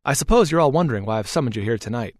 I suppose you're all wondering why I've summoned you here tonight.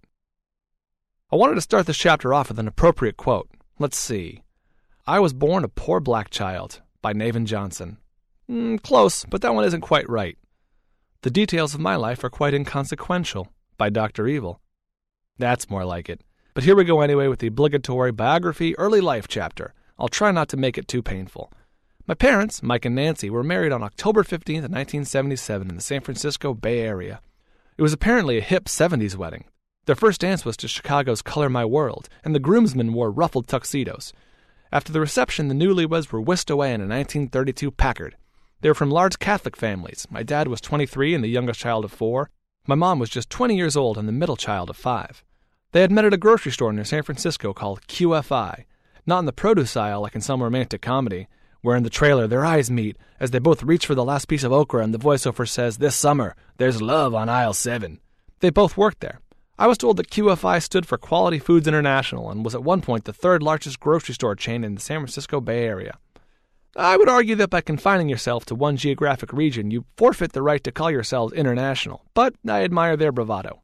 I wanted to start this chapter off with an appropriate quote. Let's see. I was born a poor black child, by Navin Johnson. Close, but that one isn't quite right. The details of my life are quite inconsequential, by Dr. Evil. That's more like it. But here we go anyway with the obligatory biography early life chapter. I'll try not to make it too painful. My parents, Mike and Nancy, were married on October 15th, 1977 in the San Francisco Bay Area. It was apparently a hip 70s wedding. Their first dance was to Chicago's Color My World, and the groomsmen wore ruffled tuxedos. After the reception, the newlyweds were whisked away in a 1932 Packard. They were from large Catholic families. My dad was 23 and the youngest child of 4. My mom was just 20 years old and the middle child of 5. They had met at a grocery store near San Francisco called QFI, not in the produce aisle like in some romantic comedy, where in the trailer their eyes meet as they both reach for the last piece of okra and the voiceover says, "This summer, there's love on aisle 7. They both worked there. I was told that QFI stood for Quality Foods International and was at one point the third largest grocery store chain in the San Francisco Bay Area. I would argue that by confining yourself to one geographic region, you forfeit the right to call yourselves international, but I admire their bravado.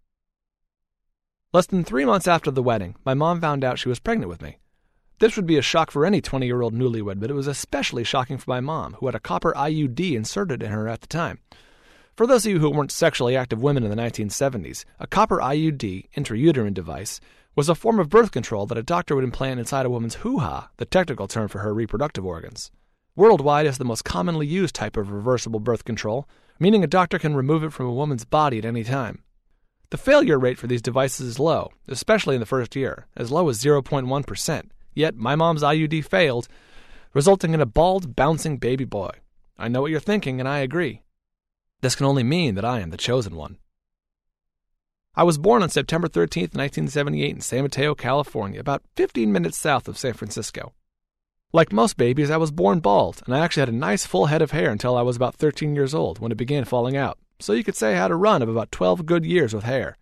Less than 3 months after the wedding, my mom found out she was pregnant with me. This would be a shock for any 20-year-old newlywed, but it was especially shocking for my mom, who had a copper IUD inserted in her at the time. For those of you who weren't sexually active women in the 1970s, a copper IUD, intrauterine device, was a form of birth control that a doctor would implant inside a woman's hoo-ha, the technical term for her reproductive organs. Worldwide, it's the most commonly used type of reversible birth control, meaning a doctor can remove it from a woman's body at any time. The failure rate for these devices is low, especially in the first year, as low as 0.1%. Yet my mom's IUD failed, resulting in a bald, bouncing baby boy. I know what you're thinking, and I agree. This can only mean that I am the chosen one. I was born on September 13th, 1978 in San Mateo, California, about 15 minutes south of San Francisco. Like most babies, I was born bald, and I actually had a nice full head of hair until I was about 13 years old when it began falling out. So you could say I had a run of about 12 good years with hair.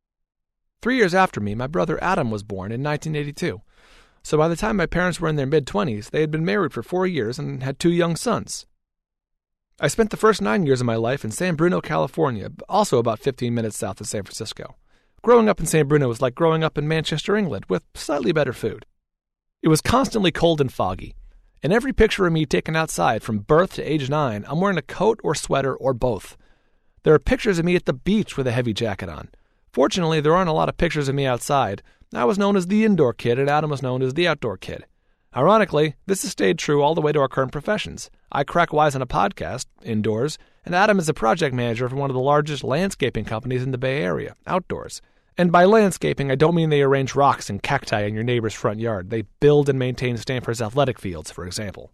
3 years after me, my brother Adam was born in 1982. So by the time my parents were in their mid-20s, they had been married for 4 years and had 2 young sons. I spent the first 9 years of my life in San Bruno, California, also about 15 minutes south of San Francisco. Growing up in San Bruno was like growing up in Manchester, England, with slightly better food. It was constantly cold and foggy. In every picture of me taken outside from birth to age 9, I'm wearing a coat or sweater or both. There are pictures of me at the beach with a heavy jacket on. Fortunately, there aren't a lot of pictures of me outside. I was known as the indoor kid, and Adam was known as the outdoor kid. Ironically, this has stayed true all the way to our current professions. I crack wise on a podcast, indoors, and Adam is a project manager for one of the largest landscaping companies in the Bay Area, outdoors. And by landscaping, I don't mean they arrange rocks and cacti in your neighbor's front yard. They build and maintain Stanford's athletic fields, for example.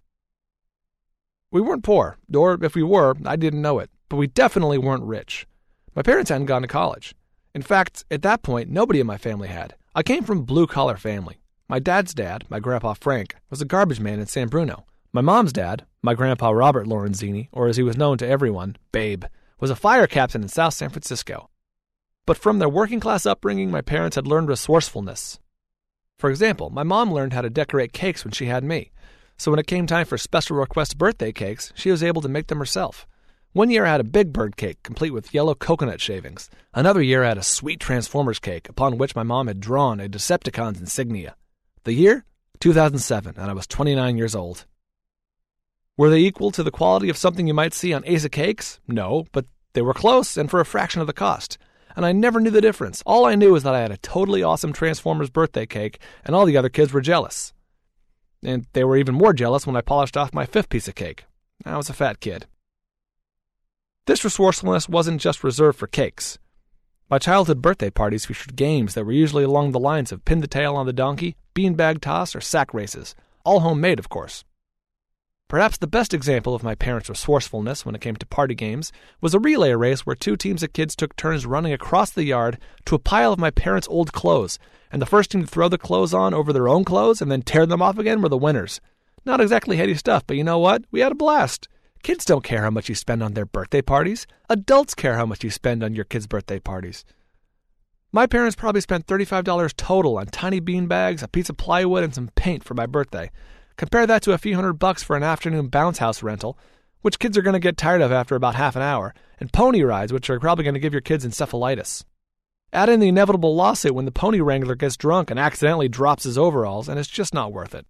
We weren't poor, or if we were, I didn't know it, but we definitely weren't rich. My parents hadn't gone to college. In fact, at that point, nobody in my family had. I came from a blue-collar family. My dad's dad, my grandpa Frank, was a garbage man in San Bruno. My mom's dad, my grandpa Robert Lorenzini, or as he was known to everyone, Babe, was a fire captain in South San Francisco. But from their working-class upbringing, my parents had learned resourcefulness. For example, my mom learned how to decorate cakes when she had me. So when it came time for special request birthday cakes, she was able to make them herself. One year I had a Big Bird cake, complete with yellow coconut shavings. Another year I had a sweet Transformers cake, upon which my mom had drawn a Decepticon's insignia. The year? 2007, and I was 29 years old. Were they equal to the quality of something you might see on Ace of Cakes? No, but they were close and for a fraction of the cost. And I never knew the difference. All I knew was that I had a totally awesome Transformers birthday cake, and all the other kids were jealous. And they were even more jealous when I polished off my 5th piece of cake. I was a fat kid. This resourcefulness wasn't just reserved for cakes. My childhood birthday parties featured games that were usually along the lines of pin the tail on the donkey, beanbag toss, or sack races. All homemade, of course. Perhaps the best example of my parents' resourcefulness when it came to party games was a relay race where 2 teams of kids took turns running across the yard to a pile of my parents' old clothes, and the first team to throw the clothes on over their own clothes and then tear them off again were the winners. Not exactly heady stuff, but you know what? We had a blast. Kids don't care how much you spend on their birthday parties. Adults care how much you spend on your kids' birthday parties. My parents probably spent $35 total on tiny bean bags, a piece of plywood, and some paint for my birthday. Compare that to a few $100 for an afternoon bounce house rental, which kids are going to get tired of after about half an hour, and pony rides, which are probably going to give your kids encephalitis. Add in the inevitable lawsuit when the pony wrangler gets drunk and accidentally drops his overalls, and it's just not worth it.